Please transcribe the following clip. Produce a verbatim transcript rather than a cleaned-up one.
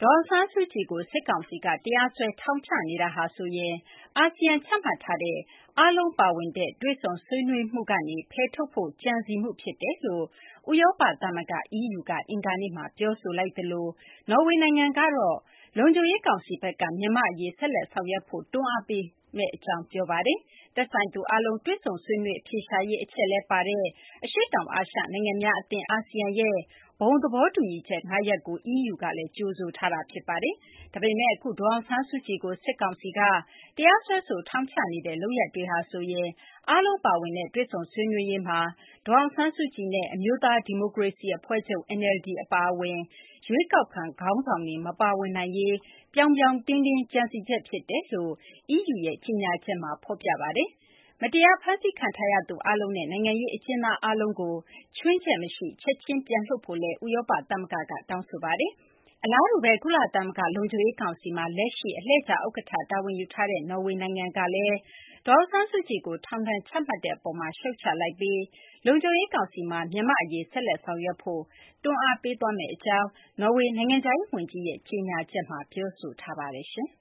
ဒေါ်အောင်ဆန်းစုကြည်ကို စစ်ကောင်စီက တရားစွဲ ထောင်ချနေတာဟာဆိုရင် အာဆီယံ ချမှတ်ထားတဲ့ အားလုံးပါဝင်တဲ့ တွေ့ဆုံဆွေးနွေးမှုကနေ ဖယ်ထုတ်ဖို့ ကြံစည်မှု ဖြစ်တယ်လို့ ဥရောပ သမဂ္ဂ အီးယူက အင်္ဂါနေ့မှာ ပြောဆိုလိုက်သလို နော်ဝေနိုင်ငံကတော့ လုံခြုံရေး ကောင်စီဘက်က မြန်မာ့အရေး ဆက်လက် ဆောင်ရွက်ဖို့ တွန်းအားပေးမယ့် အကြောင်း ပြောပါတယ်။ သက်ဆိုင်သူ အားလုံး တွေ့ဆုံဆွေးနွေး အဖြေရှာရေး အချက်လည်းပါတဲ့ အရှေ့တောင်အာရှ နိုင်ငံများ အသင်း အာဆီယံရဲ့ ဘုံသဘောတူညီချက် ၅ ရပ်ကို အီးယူကလည်း ကြိုဆိုထားတာ ဖြစ်ပါတယ်။ ဒါပေမယ့် အခု ဒေါ်အောင်ဆန်းစုကြည်ကို စစ်ကောင်စီက တရားစွဲဆို ထောင်ချနေတဲ့ လုပ်ရပ်တွေဟာဆိုရင် အားလုံးပါဝင်တဲ့ တွေ့ဆုံဆွေးနွေးရေးမှာ ဒေါ်အောင်ဆန်းစုကြည်နဲ့ အမျိုးသား ဒီမိုကရေစီ အဖွဲ့ချုပ် အင်န်အယ်လ်ဒီ အပါအဝင် ရွေးကောက်ခံ ခေါင်းဆောင်တွေ မပါဝင်နိုင်ရေး ပြောင်ပြောင်တင်းတင်း ကြံစည်ချက် ဖြစ်တယ်လို့ အီးယူရဲ့ ကြေညာချက်မှာ ဖော်ပြပါတယ်။ မတရား ဖမ်းဆီးခံထားရသူ အားလုံးနဲ့ နိုင်ငံရေး အကျဉ်းသား အားလုံးကို ခြွင်းချက်မရှိ ချက်ချင်း ပြန်လွှတ်ဖို့လည်း ဥရောပ သမဂ္ဂက တောင်းဆိုပါတယ်။ အလားတူဘဲ ကုလသမဂ္ဂ လုံခြုံရေး ကောင်စီမှာ လက်ရှိ အလှည့်ကျ ဥက္ကဌ တာဝန်ယူထားတဲ့ နော်ဝေနိုင်ငံကလည်း ဒေါ်အောင်ဆန်းစုကြည်ကို ထောင်ဒဏ်ချမှတ်တဲ့ အပေါ်မှာ ရှုတ်ချလိုက်ပြီး လုံခြုံရေး ကောင်စီမှာ မြန်မာ့အရေး ဆက်လက် ဆောင်ရွက်ဖို့ တွန်းအားပေးသွားမယ့် အကြောင်း နော်ေ၀ နိုင်ငံခြားရေး ဝန်ကြီးရဲ့ ကြေညာချက်မှာ ပြောဆိုထားပါတယ်။